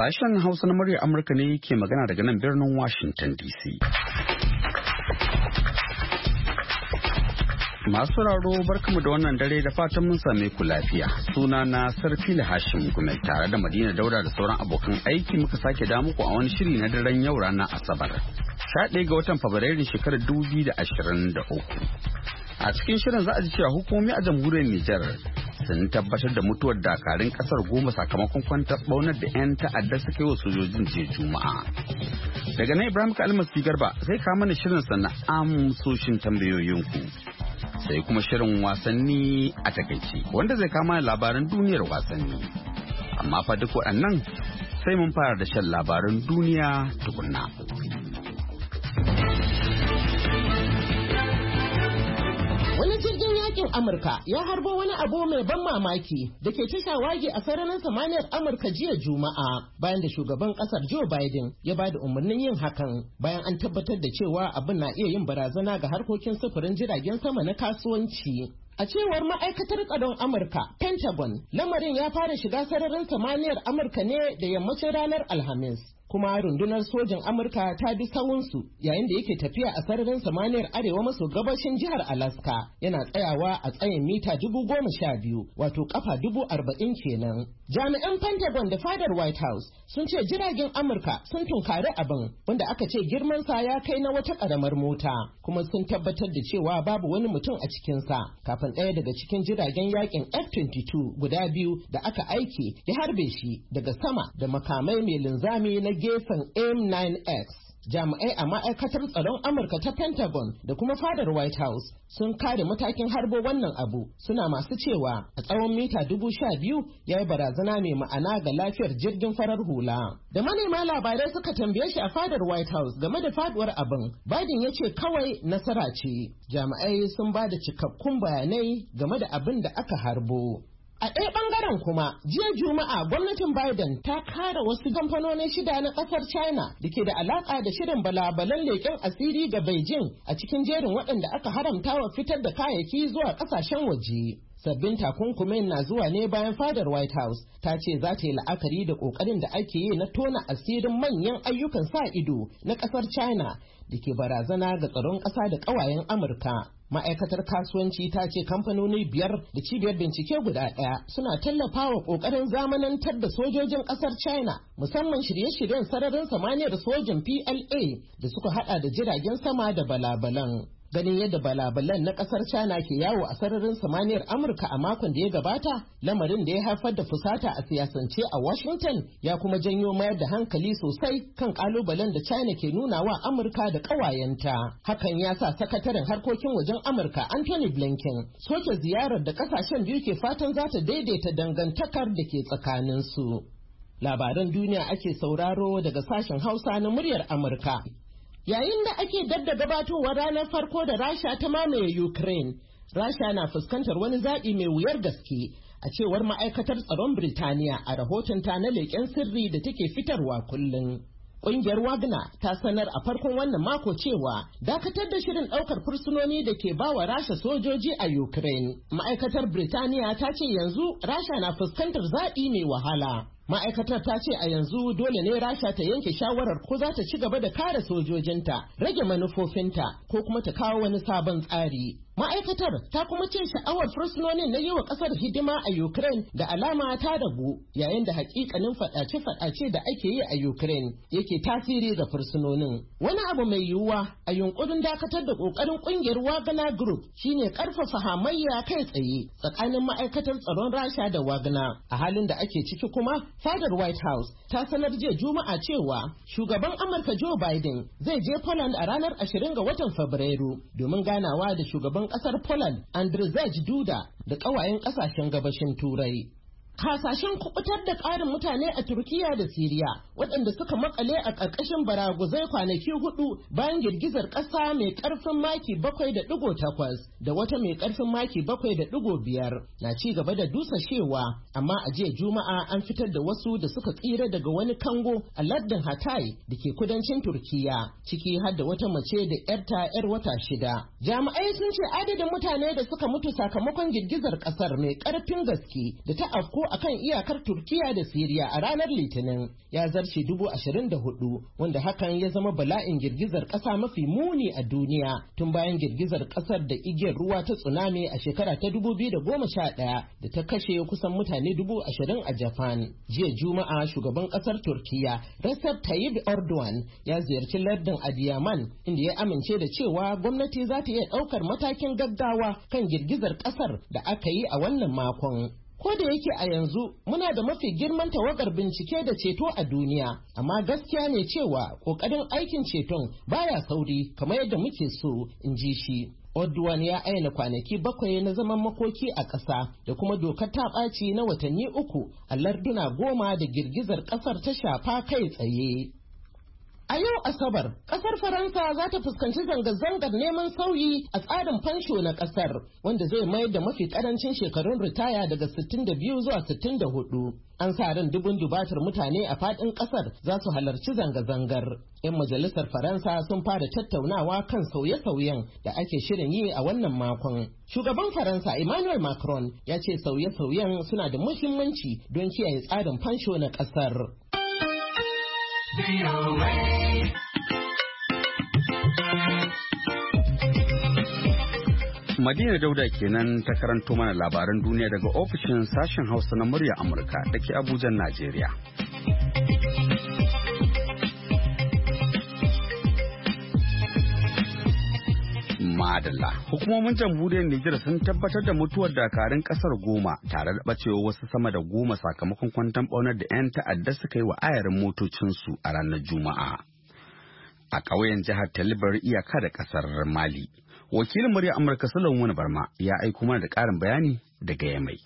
Sashen Hausa na muryar Amurka ne ke magana daga nan birnin Washington DC. Masu sauraro barkamu da wannan dare da fatan mun same ku lafiya. Suna na Sarfila Hashim Gumel tare da Madina Dauda da sauran abokan aiki muka sake da muku a wani shiri na daren yau ranar Asabar. 11 ga watan Fabrairu shekarar 2023. A cikin shirin za a ji cewa hukumomi a jamhuriyar Nijar sun tabbatar da mutuwar dakarun kasar 10 sakamakon kwantar baunar da 'yan ta'adda suka yi wa sojojin jiya Juma'a. Daga nan Ibrahim Kalmasi Garba zai kawo mana shirin sana amsoshin tambayoyinku. Sai kuma shirin wasanni a takaici wanda zai kama labaran duniyar wasanni. Amma fa duk waɗannan sai mun fara da shan labaran duniya tukunna. Wani jirgin yakin Amurka ya harbo wani abu mai ban mamaki da ke ta shawagi a sararin samaniyar Amurka jiya Juma'a bayan da shugaban kasar Joe Biden ya ba da umarnin yin hakan bayan an tabbatar da cewa abin na iya yin barazana ga harkokin sufurin jiragen sama na kasuwanci. A cewar ma'aikatar tsaron Amurka, Pentagon, lamarin ya fara shiga sararin samaniyar Amurka ne da yammacin ranar Alhamis. Kuma rundunar sojin Amurka ta bi sawunsu yayin da yake tafiya a sararin samaniyar arewa maso gabashin jihar Alaska yana tsayawa a tsayin mita 12,000 wato kafa 40,000 kenan. Jami'an Pentagon da fadar White House sun ce jiragen Amurka sun tunkari abin wanda aka ce girmansa ya kai na wata ƙaramar mota kuma sun tabbatar da cewa babu wani mutum a cikinsa kafin ɗaya daga cikin jiragen yakin F-22 guda biyu da aka aike ya harbe shi daga sama da makamai mai linzami na gefen AIM-9X. Jami'ai a ma'aikatar tsaron Amurka ta Pentagon da kuma fadar White House sun kare matakin harbo wannan abu suna masu cewa a tsawon mita 12,000 ya yi barazana mai ma'ana ga lafiyar jirgin farar hula. Da manema labarai suka tambaye shi a fadar White House game da faduwar abin, Biden ya ce kawai nasara ce. Jami'ai sun ba da cikakkun bayanai game da abin da aka harbo. A ɗaya ɓangaren kuma, jiya Juma'a gwamnatin Biden ta kare wasu kamfanoni 6 na ƙasar China da ke da alaƙa da shirin balabalan leƙen asiri ga Beijing a cikin jerin waɗanda aka haramta wa fitar da kayayyaki zuwa ƙasashen waje. Sabbin takunkumin na zuwa ne bayan fadar White House ta ce za ta yi la'akari da ƙoƙarin da ake yi na tona asirin manyan ayyukan sa ido na ƙasar China da ke barazana ga tsaron ƙasa da ƙawayen Amurka. Ma'aikatar kasuwanci ta ce kamfanoni 5 da cibiyar bincike guda 1 suna tallafawa ƙoƙarin zamanantar da sojojin ƙasar China musamman shirye-shiryen sararin samaniyar sojin PLA da suka hada da jiragen sama da balabalan. Ganin yadda balabalan na kasar China ke yawo a sararin samaniyar Amurka a makon da ya gabata, lamarin da ya haifar da fusata a siyasance a Washington ya kuma janyo mayar da hankali sosai kan kalubalen da China ke nuna wa Amurka da ƙawayenta. Hakan ya sa sakataren harkokin wajen Amurka Anthony Blinken soke ziyarar da kasashen biyu ke fatan za ta daidaita dangantakar da ke tsakaninsu. Labaran duniya ake sauraro daga sashen Hausa na muryar Amurka. Yayin da ake dadda gabatowar ranar farko da Rasha ta mamaye Ukraine, Rasha na fuskantar wani zaɓi mai wuyar gaske a cewar ma'aikatar tsaron Birtaniya a rahotonta na leƙen sirri da take fitarwa kullum. Ƙungiyar Wagner ta sanar a farkon wannan mako cewa dakatar da shirin ɗaukar fursunoni da ke bawa Rasha sojoji a Ukraine. Ma'aikatar Birtaniya ta ce yanzu Rasha na fuskantar zaɓi mai wahala. Ma'aikatar ta ce a yanzu dole ne Rasha ta yanke shawarar ko za ta ci gaba da kare sojojinta, rage manufofinta ko kuma ta kawo wani sabon tsari. Ma'aikatar ta kuma ce sha'awar fursunonin na yi wa ƙasar hidima a Ukraine da alama ta ragu yayin da hakikanin faɗace-faɗace da ake yi a Ukraine yake tasiri ga fursunonin. Wani abu mai yiwuwa a yunkurin dakatar da ƙoƙarin ƙungiyar Wagner Group shine ƙarfafa hamayya kai tsaye tsakanin ma'aikatar tsaron Rasha da Wagner. A halin da ake ciki kuma, fadar White House ta sanar jiya Juma'a cewa shugaban Amurka Joe Biden zai je Poland a ranar 20 ga watan Fabrairu domin ganawa da shugaban kasar Poland Andrzej Duda da ƙawayen ƙasashen gabashin Turai. Hasashen kubutar da ƙarin mutane a Turkiya da Siriya waɗanda suka makale a ƙarƙashin baraguzai kwanaki 4 bayan girgizar ƙasa mai ƙarfin maki 7.8 da wata mai ƙarfin maki 7.5 na ci gaba da dusashewa, amma a jiya Juma'a an fitar da wasu da suka tsira daga wani kango a lardin Hatay da ke kudancin Turkiya, ciki har da wata mace da 'yarta 'yar wata 6. Jami'ai sun ce adadin mutane da suka mutu sakamakon girgizar ƙasar mai ƙarfin gaske da ta afko akan iyakar Turkiya da Siriya a ranar Litinin ya zarce 24,000 wanda hakan ya zama bala'in girgizar ƙasa mafi muni a duniya tun bayan girgizar ƙasar da igiyar ruwa ta tsunami a shekara ta 2011 da ta kashe kusan mutane 20,000 a Japan. Jiya Juma'a shugaban ƙasar Turkiya Recep Tayyip Erdogan ya ziyarci lardin Adiyaman inda ya amince da cewa gwamnati za ta iya ɗaukar matakin gaggawa kan girgizar ƙasar da aka yi a wannan makon. Ko da yake a yanzu muna da mafi girman tawagar bincike da ceto a duniya, amma gaskiya ne cewa ƙoƙarin aikin ceton baya sauri kamar yadda muke so, in ji shi. Erdogan ya aina kwanaki 7 na zaman makoki a ƙasa da kuma dokar ta ɓaci na watanni 3 a larduna 10 da girgizar ƙasar ta shafa kai tsaye. A yau Asabar, ƙasar Faransa za ta fuskanci zanga-zangar neman sauyi a tsarin fansho na ƙasar, wanda zai mayar da mafi ƙarancin shekarun ritaya daga 62 zuwa 64. An sa ran dubun dubatar mutane a faɗin ƙasar za su halarci zanga-zangar. 'Yan majalisar Faransa sun fara tattaunawa kan sauye-sauyen da ake shirin yi a wannan makon. Shugaban Faransa Emmanuel Macron ya ce sauye-sauyen suna da muhimmanci don kiyaye tsarin fansho na ƙasar. Madina Dauda kenan ta karanto mana labaran duniya daga ofishin sashen Hausa na murya Amurka da ke Abuja, Najeriya. Madalla. Hukumomin jamhuriyar Nijar sun tabbatar da mutuwar dakarun kasar 10 tare da bacewa wasu sama da 10 sakamakon kwanton ɓaunar da 'yan ta'adda suka yi wa ayarin motocinsu a ranar Juma'a a ƙauyen jihar Talibar iyaka da ƙasar Mali. Wakilin murya Amurka Sulaiman Barma ya aiko mana da ƙarin bayani daga Yamai.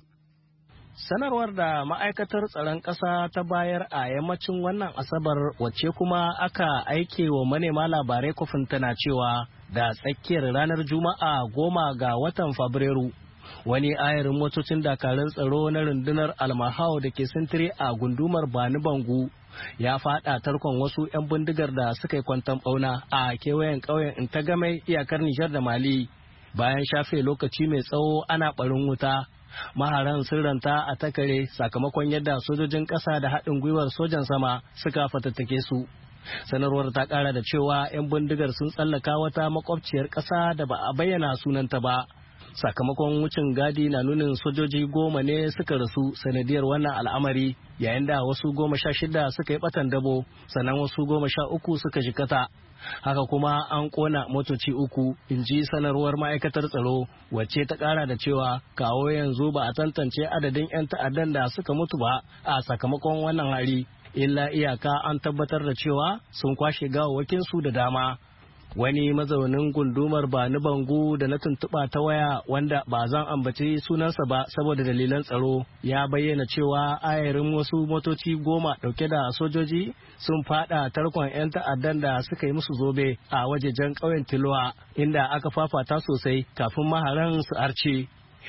Sanarwar da ma'aikatar tsaron ƙasa ta bayar a yammacin wannan Asabar wacce kuma aka aike wa manema labarai kofin tana cewa da tsakiyar ranar Juma'a 10 ga watan Fabrairu wani ayarin motocin dakarun tsaro na rundunar Almahau da ke sintiri a gundumar Bani Bangu ya fada tarkon wasu 'yan bindigar da suka yi kwanton bauna a kewayen ƙauyen Intagamai iyakar Nijar da Mali. Bayan shafe lokaci mai tsawo ana barin wuta, maharan sun ranta a takare sakamakon yadda sojojin ƙasa da haɗin gwiwar sojan sama suka fatattake su. Sanarwar ta ƙara da cewa 'yan bindigar sun tsallaka wata makwabciyar ƙasa da ba a bayyana sunanta ba. Sakamakon wucin gadi na nunin sojoji 10 ne suka rasu sanadiyar wannan al'amari, yayin da wasu 16 suka yi batan dabo, sannan wasu 13 suka jikata. Haka kuma an kona motoci 3, in ji sanarwar ma'aikatar tsaro, wacce ta kara da cewa kawo yanzu ba a tantance adadin 'yan ta'addan da suka mutu ba a sakamakon wannan hari, illa iyaka an tabbatar da cewa sun kwashe gawawwakinsu da dama. Wani mazaunin gundumar Bani Bangu da na tuntuɓa ta waya wanda ba zan ambaci sunansa ba saboda dalilan tsaro ya bayyana cewa ayarin wasu motoci 10 ɗauke da sojoji sun fada tarkon 'yan ta'addan da suka yi musu zobe a wajejen ƙauyen Tilwa inda aka fafata sosai kafin maharan su arce.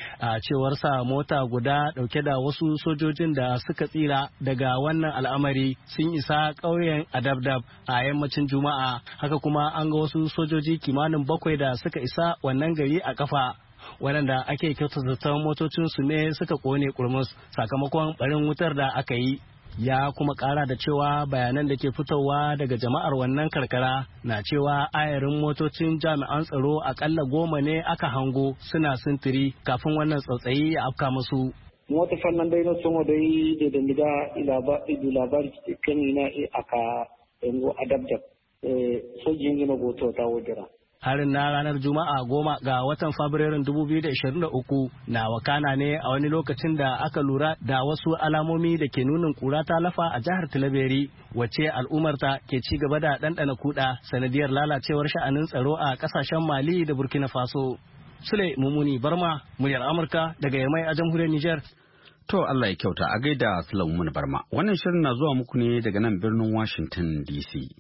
A cewar sa mota guda dauke da wasu sojojin da suka tsira daga wannan al'amari sun isa ƙauyen Adabdab a yammacin Juma'a. Haka kuma an ga wasu sojoji kimanin 7 da suka isa wannan gari a kafa, waɗanda ake kyautata zaton motocin su ne suka kone kurmus sakamakon barin wutar da aka yi. Ya kuma ƙara da cewa bayanan da ke fitowa daga jama'ar wannan karkara na cewa ayarin motocin jami'an tsaro akalla 10 ne aka hango suna sintiri kafin wannan tsautsayi ya afka musu. Mota fannan dai na somo dai da mida labari kan ina aka yango adabdab sojin gina goto ta wajira. Harin na ranar Juma'a 10 ga watan Fabrairun 2023 na wakana ne a wani lokacin da aka lura da wasu alamomi da ke nunin kura ta lafa a jihar Tilaberi, wacce al'ummarta ke ci gaba da ɗanɗana kuɗa sanadiyar lalacewar sha'anin tsaro a ƙasashen Mali da Burkina Faso. Sule Mumuni Barma, muryar Amurka daga Yamai a jamhuriyar Nijar. To Allah ya kyauta, a gaida Sule Mumuni Barma. Wannan shirin na zuwa muku ne daga nan birnin Washington DC.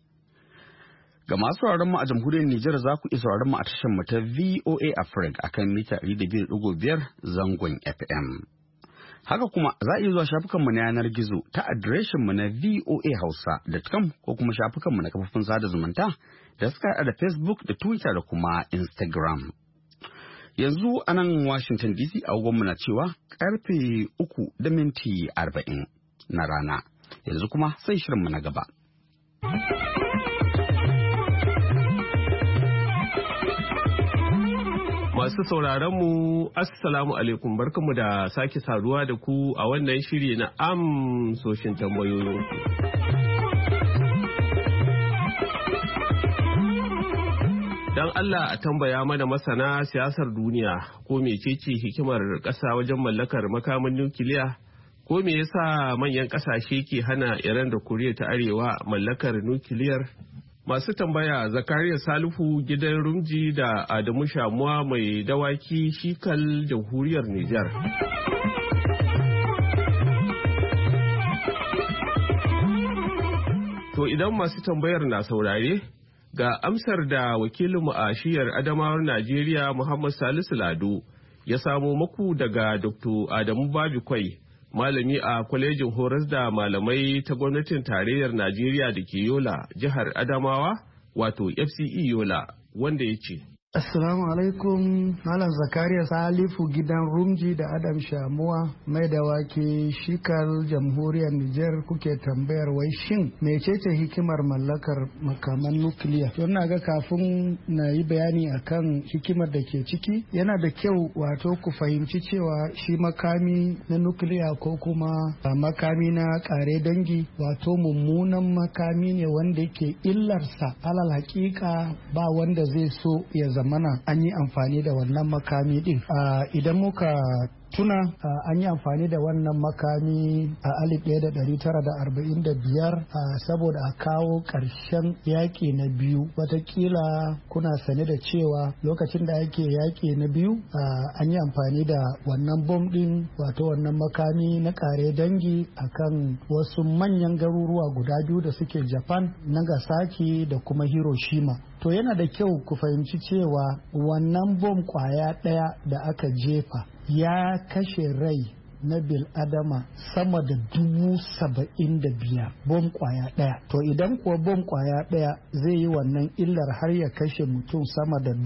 Ga masu sauraron mu a jamhuriyar Nijar za ku iya sauraron mu a tashar mu ta VOA Africa akan mita 200.5 zangon FM. Haka kuma za a iya zuwa shafukan mu na yanar gizo ta adireshin mu na voahausa.com ko kuma shafukan mu na kafofin sada zumunta da suka haɗa da Facebook da Twitter da kuma Instagram. Yanzu a nan Washington DC agogonmu na cewa karfe 3:40 na rana. Yanzu kuma sai shirinmu na gaba. Masu sauraron mu Assalamu alaikum, barkamu da sake saduwa da ku a wannan shiri na amsoshin tambayoyin. Dan Allah a tambaya mana masana siyasar duniya ko mecece hikimar ƙasa wajen mallakar makamin nukiliya, ko me yasa manyan ƙasashe ke hana Iran da Koriya ta Arewa mallakar nukiliyar? Masu tambaya Zakariya Salihu gidan Rumji da Adamu Shamuwa mai dawaki Shikal jamhuriyar Nijar. To idan masu tambayar na saurare, ga amsar da wakilinmu a shiyar Adamawar Najeriya Muhammad Salisu Lado ya samo maku daga Dr. Adamu Babikwai, malami a kwalejin horas da malamai ta gwamnatin tarayyar Najeriya da ke Yola, jihar Adamawa, wato FCE Yola, wanda ya ce. Assalamu alaikum, Malam Zakariya Salifu gidan Rumji da Adam Shamuwa mai dawaki Shikal jamhuriyar Nijar kuke tambayar wai shin mecece hikimar mallakar makaman nukiliya? Don na ga kafin na yi bayani akan hikimar da ke ciki, yana da kyau wato ku fahimci cewa shi makami na nukiliya ko kuma makami na kare dangi wato mummunan makami ne wanda ke illarsa alal hakika ba wanda zai so ya zamana an yi amfani da wannan makami din. Idan muka tuna an yi amfani da wannan makami a 1945 saboda a kawo ƙarshen yaƙi na biyu. Watakila kuna sane da cewa lokacin da ake yaƙi na biyu an yi amfani da wannan bom ɗin wato wannan makami na ƙare dangi akan wasu manyan garuruwa guda biyu da suke Japan, Nagasaki da kuma Hiroshima. To yana da kyau ku fahimci cewa wannan bom kwaya ɗaya da aka jefa ya kashe rai na bil'adama sama da 75,000 bom kwaya ɗaya. To idan kuwa bom kwaya ɗaya zai yi wannan illar har ya kashe mutum sama da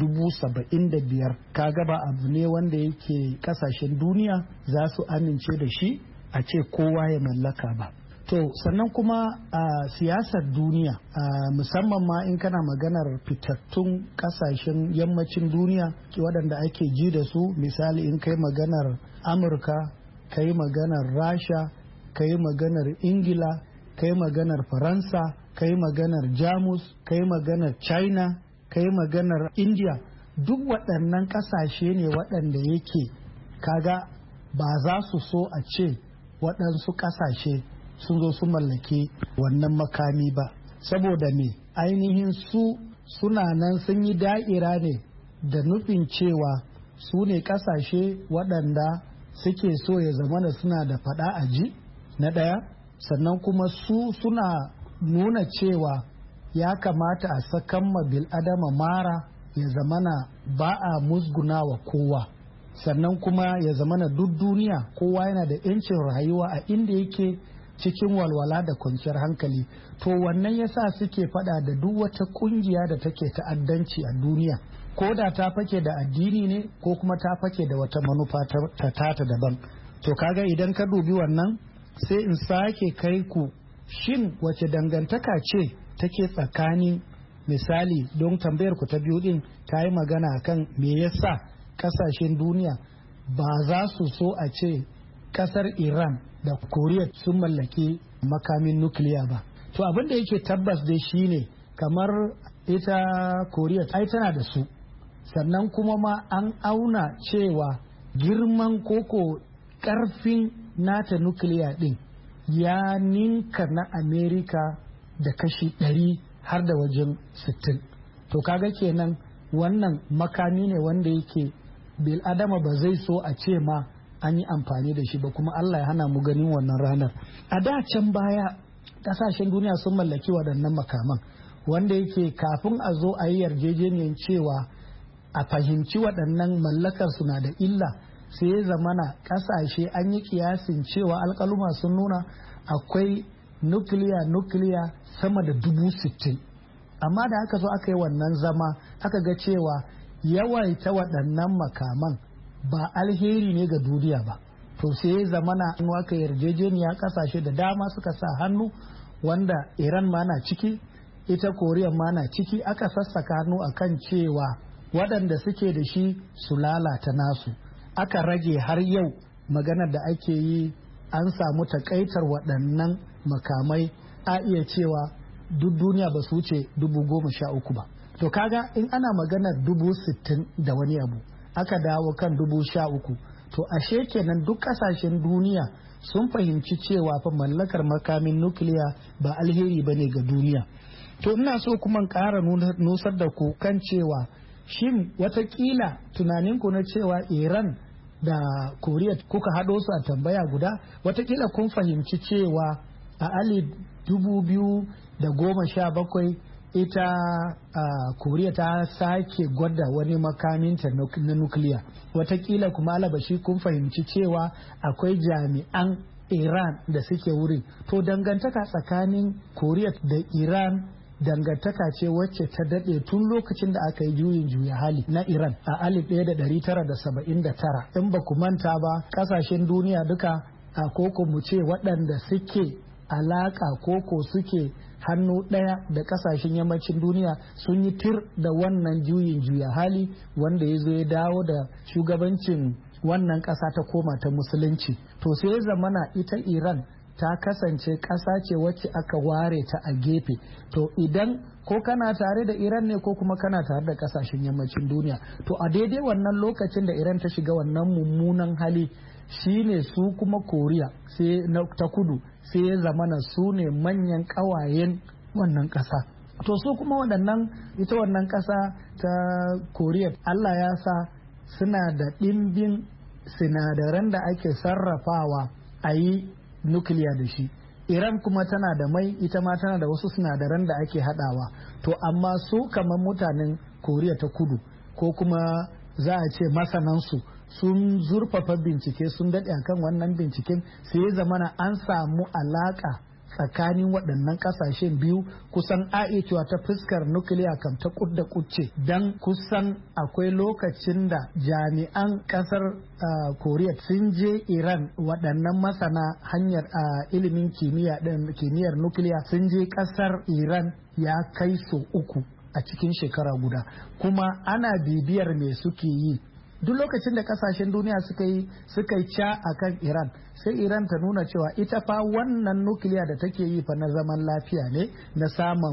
75,000, kaga ba abu ne wanda yake kasashen duniya za su amince da shi a ce kowa ya mallaka ba. To sannan kuma a siyasar duniya musamman ma in kana maganar fitattun kasashen yammacin duniya waɗanda ake ji da su, misali in kai maganar Amurka, kai maganar Rasha, kai maganar Ingila, kai maganar Faransa, kai maganar Jamus, kai maganar China, kai maganar India, duk waɗannan ƙasashe ne waɗanda yake kaga ba za su so a ce waɗansu ƙasashe sun zo su mallake wannan makami ba, saboda me ainihin su suna nan sun yi da'ira ne da nufin cewa su ne kasashe waɗanda suke so ya zamana suna da faɗa a ji na ɗaya, sannan kuma su suna nuna cewa ya kamata a sakan ma bil'adama mara ya zamana ba a musguna wa kowa, sannan kuma ya zamana duk duniya kowa yana da 'yancin rayuwa a inda yake cikin walwala da kwanciyar hankali. To wannan yasa suke fada da duk wata kungiya da take ta'addanci a duniya, ko da ta fake da addini ne ko kuma ta fake da wata manufa ta tata daban. To kaga idan ka dubi wannan sai in sake kai ku, shin wace dangantaka ce take tsakanin, misali don tambayar ku ta biyu din ta yi magana kan me yasa kasashen duniya ba za su so a ce kasar Iran da Koriya sun mallaki makamin nukiliya ba. To abin da yake tabbas dai shine kamar ita Koriya ai tana da su, sannan kuma ma an auna cewa girman koko karfin nata nukiliya din ya ninka na Amerika da kashi 100 har da wajen 60. To kaga kenan wannan makami ne wanda yake bil adama ba zai so a ce ma an yi amfani da shi ba, kuma Allah ya hana mu ganin wannan ranar. A da can baya kasashen duniya sun mallaki waɗannan makaman wanda yake kafin a zo a yi yarjejeniyar cewa a fahimci waɗannan mallakar suna da illa, sai ya zamana kasashe an yi kiyasin cewa alƙaluma sun nuna akwai nukiliya sama da 60,000. Amma da aka zo aka yi wannan zama aka ga cewa yawaita waɗannan makaman ba alheri ne ga duniya ba. To sai zamana an waka yarjejeniya kasashe da dama suka sa hannu, wanda Iran ma na ciki, ita Koriya ma na ciki, aka sassaka hannu akan cewa waɗanda suke da shi su lalata nasu. Aka rage har yau maganar da ake yi an samu takaitar waɗannan makamai, a iya cewa duk duniya ba su wuce 13,000 ba. To kaga in ana maganar 60,000 da wani abu aka dawo kan 13,000, to ashe kenan duk kasashen duniya sun fahimci cewa fa mallakar makamin nukiliya ba alheri ba ne ga duniya. To ina so kuma ƙara nusar da ku kan cewa shin watakila tunaninku na cewa Iran da Koriya kuka haɗo su a tambaya guda, watakila kun fahimci cewa a 2017 ita Koriya ta sake gwada wani makaminta na nukiliya. Watakila kuma alabashi kun fahimci cewa akwai jami'an Iran da suke wurin. To dangantaka tsakanin Koriya da Iran dangantaka ce wacce ta daɗe tun lokacin da aka yi juyin juya hali na Iran a 1979. In ba ku manta ba, ƙasashen duniya duka a koko mu ce waɗanda suke alaƙa koko suke hannu ɗaya da ƙasashen yammacin duniya sun yi tir da wannan juyin juya hali wanda ya zo ya dawo da shugabancin wannan ƙasa ta koma ta musulunci. To sai ya zamana ita Iran ta kasance ƙasa ce wacce aka ware ta a gefe. To idan ko kana tare da Iran ne ko kuma kana tare da ƙasashen yammacin duniya, to a daidai wannan lokacin da Iran ta shiga wannan mummunan hali shine su kuma Koriya sai ta kudu sai ya zamana su ne manyan ƙawayen wannan ƙasa. To su kuma ita wannan ƙasa ta Koriya Allah ya sa suna da ɗimbin sinadaran da ake sarrafawa a yi nukiliya da shi. Iran kuma tana da mai, ita ma tana da wasu sinadaran da ake haɗawa. To amma su kamar mutanen Koriya ta kudu ko kuma za a ce masanansu sun zurfafa bincike, sun daɗe akan wannan binciken, sai ya zamana an samu alaƙa tsakanin waɗannan ƙasashen biyu kusan cewa ta fuskar nukiliya kam ta kud da kucce, dan kusan akwai lokacin da jami'an ƙasar Koriya sun je Iran, waɗannan masana hanyar ilimin kimiyyar nukiliya sun je ƙasar Iran ya kai so 3 a cikin shekara guda, kuma ana bibiyar me suke yi. Duk lokacin da kasashen duniya suka yi ca a kan Iran, sai Iran ta nuna cewa ita fa wannan nukiliya da take yi fa na zaman lafiya ne, na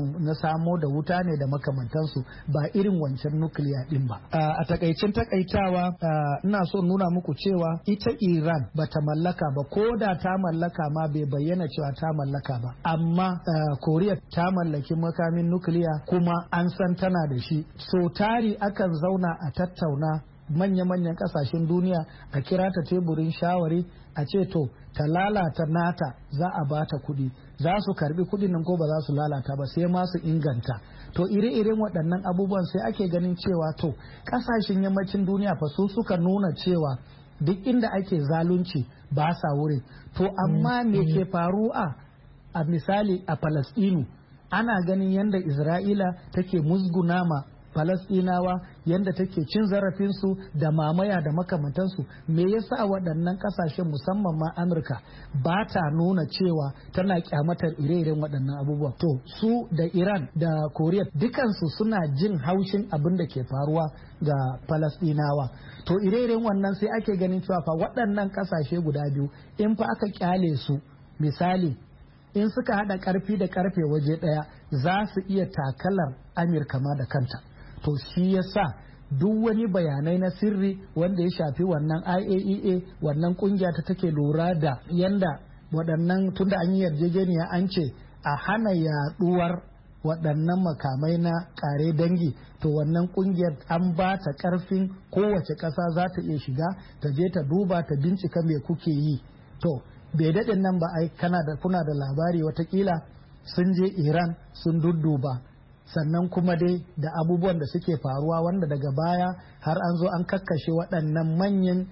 samo da wuta ne da makamantansu, ba irin wancan nukiliya din ba. A takaicin takaitawa ina so nuna muku cewa ita Iran ba ta mallaka ba, ko da ta mallaka ma bai bayyana cewa ta mallaka ba, amma Koriya ta mallaki makamin nukiliya kuma an san tana da shi. So tari akan zauna a tattauna manya-manyan kasashen duniya a kira ta teburin shawari a ce to ta lalata nata za a bata kuɗi, za su karbi kuɗin nan ko ba za su lalata ba sai ma su inganta. To ire-iren waɗannan abubuwan sai ake ganin cewa to kasashen yammacin duniya fa su suka nuna cewa duk inda ake zalunci ba sa wurin. To amma me ke faruwa a misali a Falasɗinu, ana ganin yadda Isra'ila take musguna ma Falasɗinawa, yadda take cin zarafinsu da mamaya da makamantansu. Me yasa waɗannan ƙasashen musamman ma Amurka ba ta nuna cewa tana kyamatar ire-iren waɗannan abubuwa? To su da Iran da Koriya dukansu suna jin haushin abin da ke faruwa ga Falasɗinawa. To ire-iren wannan sai ake ganin cewa fa waɗannan ƙasashe guda biyu in fa aka kyale su, misali in suka haɗa ƙarfi da ƙarfe waje ɗaya za su iya takalar Amurka ma da kanta. To shi yasa duk wani bayanai na sirri wanda ya shafi wannan IAEA, wannan kungiya ta take lura da yanda waɗannan, tunda an yi yarjejeniya an ce a hana yaɗuwar waɗannan makamai na ƙare dangi, to wannan kungiyar an ba ta ƙarfin kowace ƙasa za ta iya shiga ta je ta duba ta bincika me kuke yi. To bai daɗin nan ba ai kuna da labari watakila sun je Iran sun dudduba, sannan kuma dai da abubuwan da suke faruwa wanda daga baya har an zo an kakkashe waɗannan manyan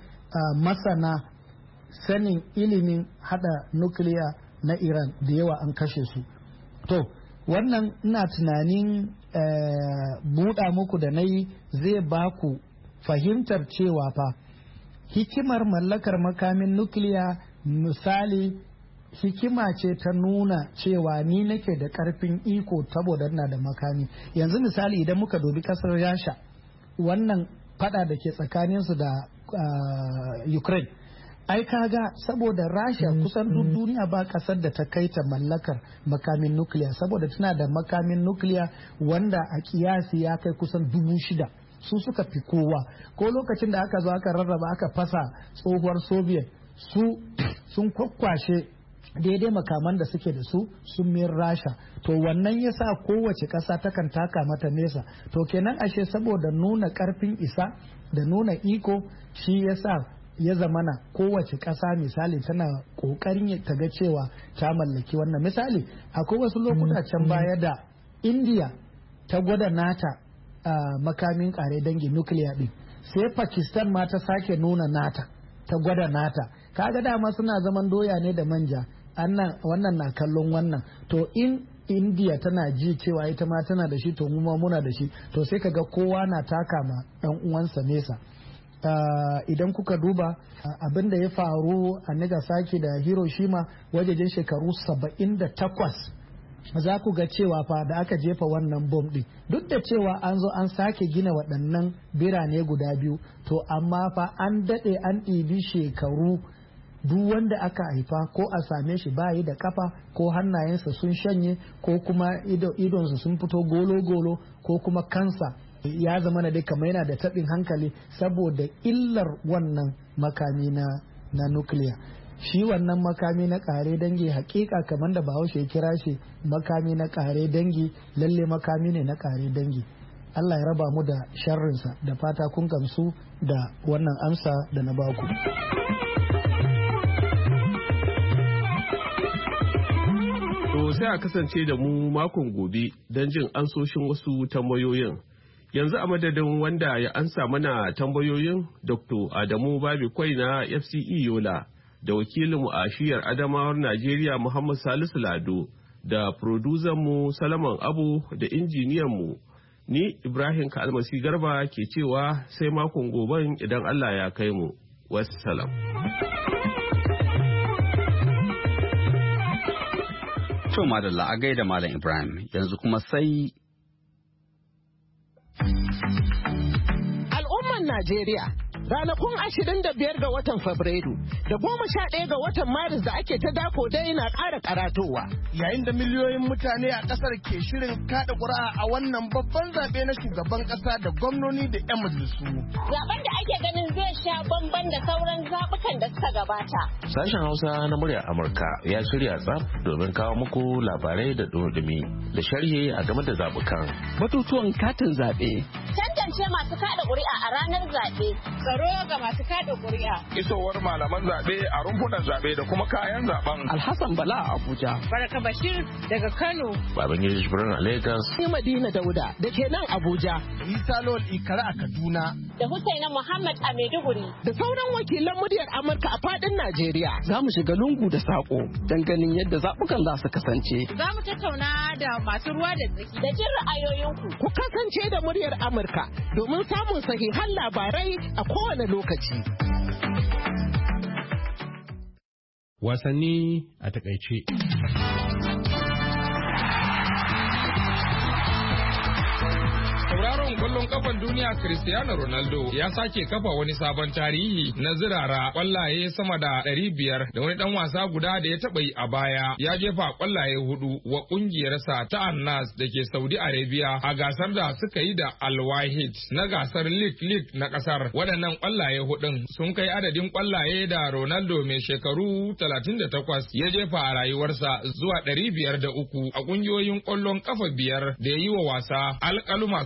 masana sanin ilimin hada nukiliya na Iran da yawa an kashe su. To wannan ina tunanin buɗa muku da na yi zai ba ku fahimtar cewa fa hikimar mallakar makamin nukiliya misali hikima ce ta nuna cewa ni nake da karfin iko saboda ina da makami. Yanzu misali idan muka dubi kasar Rasha wannan fada da ke tsakaninsu da Ukraine, ai kaga saboda Rasha kusan duk duniya ba kasar da ta kai ta mallakar makamin nukiliya saboda tana da makamin nukiliya wanda a kiyasi ya kai kusan 6,000. Su suka fi kowa. Ko lokacin da aka zo aka rarraba aka fasa tsohuwar Soviet sun kwakwashe daidai makaman da suke da su sun mayar Rasha. To wannan yasa kowace ƙasa takan taka mata nesa. To kenan ashe saboda nuna ƙarfin isa da nuna iko shi yasa ya zamana kowace ƙasa misali tana ƙoƙarin ta ga cewa ta mallaki wannan. Misali akwai wasu lokuta can baya da India ta gwada nata makamin ƙare dangi nukiliya ɗin, sai Pakistan ma ta sake nuna nata ta gwada nata. Kaga dama suna zaman doya ne da manja, wannan na kallon wannan. To in India tana ji cewa ita ma tana da shi to mu ma muna da shi, to sai kaga kowa na taka ma ɗan uwansa nesa. Idan kuka duba abin da ya faru a Nagasaki da Hiroshima wajejen shekaru 78 za ku ga cewa fa da aka jefa wannan bom ɗin, duk da cewa an zo an sake gina waɗannan birane guda biyu, to amma fa an daɗe an ɗibi shekaru. Duk wanda aka haifa ko a same shi bayi da kafa ko hannayensa sun shanye ko kuma idonsa sun fito golo-golo ko kuma kansa ya zama na dai kamar yana da taɓin hankali saboda illar wannan makami na nukiliya. Shi wannan makami na kare dangi hakika kamar da Bahaushe ya kira shi makami na kare dangi, lalle makami ne na kare dangi. Allah ya raba mu da sharrinsa, da fata kun gamsu da wannan amsa da na baku. To sai a kasance da mu makon gobe don jin ansoshin wasu tambayoyin. Yanzu a madadin wanda ya ansa mana tambayoyin Dr. Adamu Babikwai na FCE Yola, da wakilinmu a shiyar Adamawar Najeriya Muhammad Salisu Lado, da mu Salaman Abu, da injiniyanmu ni Ibrahim Kalmasi Garba ke cewa sai makon goben idan Allah ya kai mu. Wassalam. To madalla a gaida Malam Ibrahim, yanzu kuma sai al'umman Najeriya. Ranakun 25 ga watan Fabrairu da 11 ga watan Maris da ake ta dako dai na ƙara karatowa. Yayin da miliyoyin mutane a ƙasar ke shirin kaɗa ƙuri'a a wannan babban zaɓe na shugaban ƙasa da gwamnoni da 'yan majalisu. Zaben da ake ganin zai sha bamban da sauran zaɓukan da suka gabata. Sashen Hausa na muryar Amurka ya shirya tsaf domin kawo muku labarai da dumi da sharhi a game da zaɓukan. Batutuwan katin zaɓe. Tantance masu kaɗa ƙuri'a a ranar zaɓe. Tsaro ga masu kaɗa ƙuri'a. Isowar malaman zaɓe a rumfunan zaɓe da kuma kayan zaɓen. Alhassan Bala a Abuja. Baraka Bashir daga Kano. Babangida Jibrin a Lagos. Ni Madina Dauda da ke nan Abuja. Isa Lawal Ikara a Kaduna. Da Husaina Muhammad a Maiduguri. Da sauran wakilan muryar Amurka a faɗin Najeriya. Za mu shiga lungu da saƙo don ganin yadda zaɓukan za su kasance. Za mu tattauna da masu ruwa da tsaki da jin ra'ayoyinku. Ku kasance da muryar Amurka domin samun sahihan labarai a kowane lokaci. Wasanni a takaice. Tauraron kwallon kafan duniya Cristiano Ronaldo ya sake kafa wani sabon tarihi na zirara kwallaye sama da 500 da wani dan wasa guda da ya taba yi a baya. Ya jefa kwallaye 4 wa kungiyarsa ta Al-Nassr da ke Saudi Arabia a gasar da suka yi da Al-Wahid na gasar League na kasar. Waɗannan kwallaye 4 sun kai adadin kwallaye da Ronaldo mai shekaru 38 ya jefa a rayuwarsa zuwa 503 a kungiyoyin kwallon kafa 5 da ya yi wa wasa. Alƙaluma sun nuna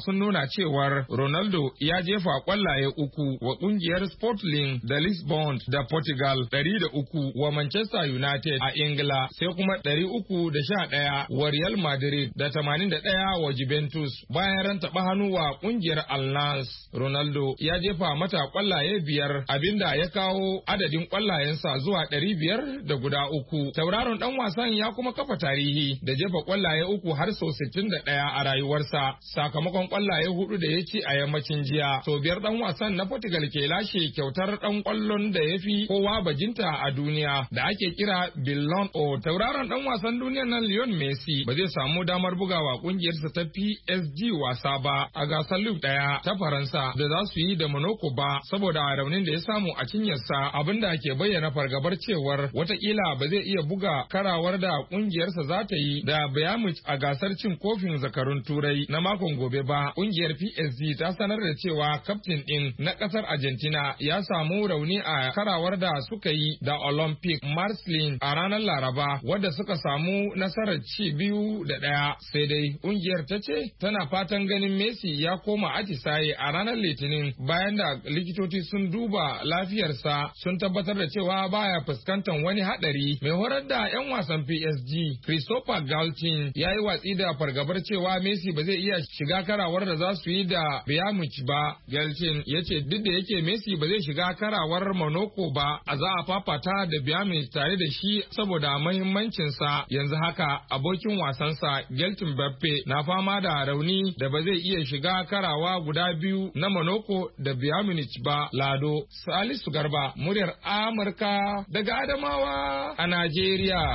nuna cewar Ronaldo ya jefa kwallaye 3 wa kungiyar Sporting da Lisbon da Portugal, 103 wa Manchester United a Ingila, sai kuma 311 wa Real Madrid da 81 wa Juventus bayan ran taɓa hannu wa kungiyar Al Nassr. Ronaldo ya jefa mata kwallaye 5 abinda ya kawo adadin kwallayensa zuwa 503. Tauraron dan wasan ya kuma kafa tarihi da jefa kwallaye 3 har sau 61 a rayuwarsa sakamakon kwallaye 4 da ya ci a yammacin jiya. Sau 5 dan wasan na Portugal ke lashe kyautar dan kwallon da ya fi kowa bajinta a duniya da ake kira Ballon d'Or. Tauraron dan wasan duniya na Lionel Messi ba zai samu damar bugawa kungiyarsa ta PSG wasa ba a gasar Ligue 1 ta Faransa da za su yi da Monaco ba saboda raunin da ya samu a cinyarsa, abinda ke bayyana fargabar cewar watakila ba zai iya buga karawar da kungiyarsa za ta yi da Bayern Munich a gasar cin kofin zakarun Turai na makon gobe ba. Kungiyar PSG ta sanar da cewa kaftin din na kasar Argentina ya samu rauni a karawar da suka yi da Olympic Marseille a ranar Laraba wadda suka samu nasarar ci 2-1. Sai dai kungiyar ta ce tana fatan ganin Messi ya koma atisaye a ranar Litinin bayan da likitoci sun duba lafiyarsa sun tabbatar da cewa baya fuskantar wani hadari. Mai horar da 'yan wasan PSG Christopher Galtier ya yi watsi da fargabar cewa Messi ba zai iya shiga karawar da za su yi da Bayern Munich ba. Galtier ya ce duk da yake Messi ba zai shiga karawar Monaco ba, a za a fafata da Bayern Munich tare da shi saboda mahimmancinsa. Yanzu haka abokin wasansa Geltin Mbappe na fama da rauni da ba zai iya shiga karawa guda biyu na Monaco da Bayern Munich ba. Lado Salisu Garba, muryar Amurka daga Adamawa a Najeriya.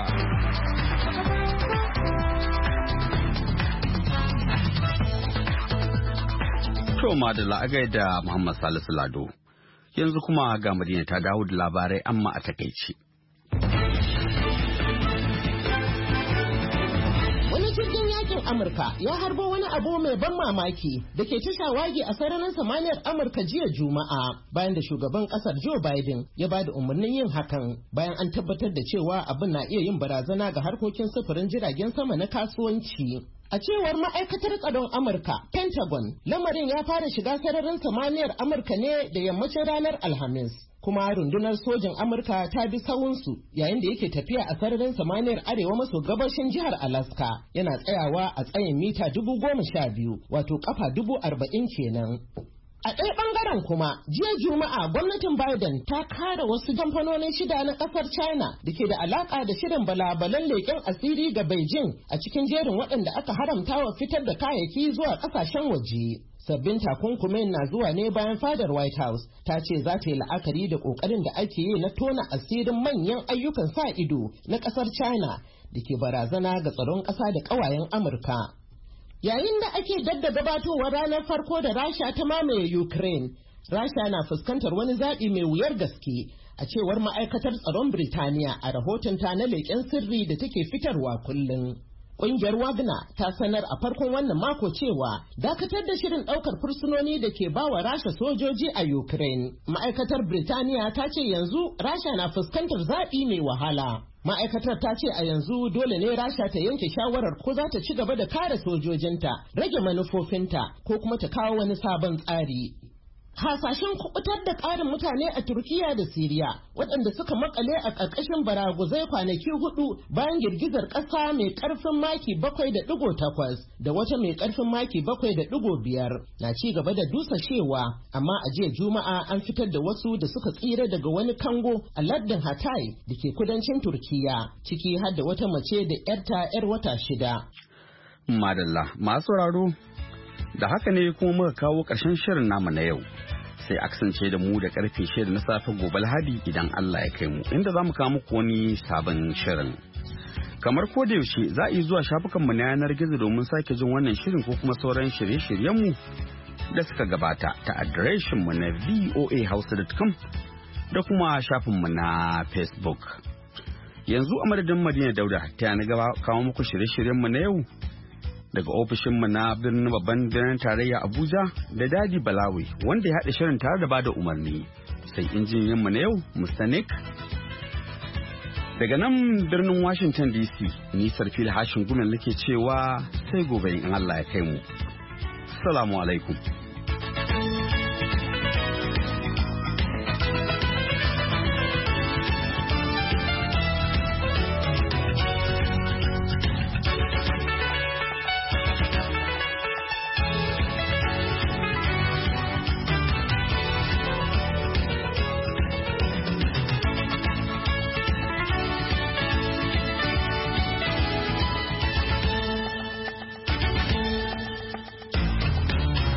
To madalla a gaida Muhammad Salisu Lado. Yanzu kuma ga Madina ta dawo da labarai amma a takaici. Wani jirgin yakin Amurka ya harbo wani abu mai ban mamaki da ke ta shawagi a sararin samaniyar Amurka jiya Juma'a bayan da shugaban kasar Joe Biden ya ba da umarnin yin hakan bayan an tabbatar da cewa abin na iya yin barazana ga harkokin sufurin jiragen sama na kasuwanci. A cewar ma'aikatar tsaron Amurka, Pentagon, lamarin ya fara shiga sararin samaniyar Amurka ne da yammacin ranar Alhamis. Kuma rundunar sojin Amurka ta bi sawunsu yayin da yake tafiya a sararin samaniyar arewa maso gabashin jihar Alaska, yana tsayawa a tsayin mita 12,000 wato kafa 40,000 kenan. A ɗaya ɓangaren kuma, jiya Juma'a gwamnatin Biden ta kare wasu kamfanonin 6 na ƙasar China da ke da alaƙa da shirin balabalan leƙen asiri ga Beijing a cikin jerin waɗanda aka haramta wa fitar da kayayyaki zuwa ƙasashen waje. Sabbin takunkumin na zuwa ne bayan fadar White House ta ce za ta yi la'akari da ƙoƙarin da ake yi na tona asirin manyan ayyukan sa ido na ƙasar China da ke barazana ga tsaron ƙasa da ƙawayen Amurka. Yayin da ake dadda gabatowar ranar farko da Rasha ta mamaye Ukraine, Rasha na fuskantar wani zaɓi mai wuyar gaske a cewar ma'aikatar tsaron Birtaniya a rahotonta na leƙen sirri da take fitarwa kullum. Ƙungiyar Wagner ta sanar a farkon wannan mako cewa dakatar da shirin ɗaukar fursunoni da ke bawa Rasha sojoji a Ukraine. Ma'aikatar Birtaniya ta ce yanzu Rasha na fuskantar zaɓi mai wahala. Ma'aikatar ta ce a yanzu dole ne Rasha ta yanke shawarar ko za ta ci gaba da kare sojojinta, rage manufofinta ko kuma ta kawo wani sabon tsari. Hasashen kubutar da ƙarin mutane a Turkiya da Siriya waɗanda suka makale a ƙarƙashin baraguzai kwanaki 4 bayan girgizar ƙasa mai ƙarfin maki 7.8 da wata mai ƙarfin maki 7.5 na ci gaba da dusashewa, amma a jiya Juma'a an fitar da wasu da suka tsira daga wani kango a lardin Hatay da ke kudancin Turkiya, ciki har da wata mace da 'yarta 'yar wata 6. Madalla, masu sauraro, da haka ne kuma muka kawo ƙarshen shirin namu na yau. Sai a kasance da mu da karfe 6 na safe gobe Lahadi idan Allah ya kai mu, inda za mu kawo muku wani sabon shirin. Kamar ko da yaushe za a yi zuwa shafukanmu na yanar gizo domin sake jin wannan shirin ko kuma sauran shirye-shiryenmu da suka gabata ta adireshinmu na voahouse.com da kuma shafinmu na Facebook. Yanzu a madadin Madina Dauda ta na gaba kawo muku shirye-shiryenmu na yau daga ofishinmu na birnin babban birnin tarayya Abuja da Dadi Balawi wanda ya haɗa shirin tare da bada umarni, sai injiniyanmu na yau Mr. Nick. Daga nan birnin Washington DC, ni Sarfil Hashin Gunan nake cewa sai gobe in Allah ya kai mu. Assalamu alaikum.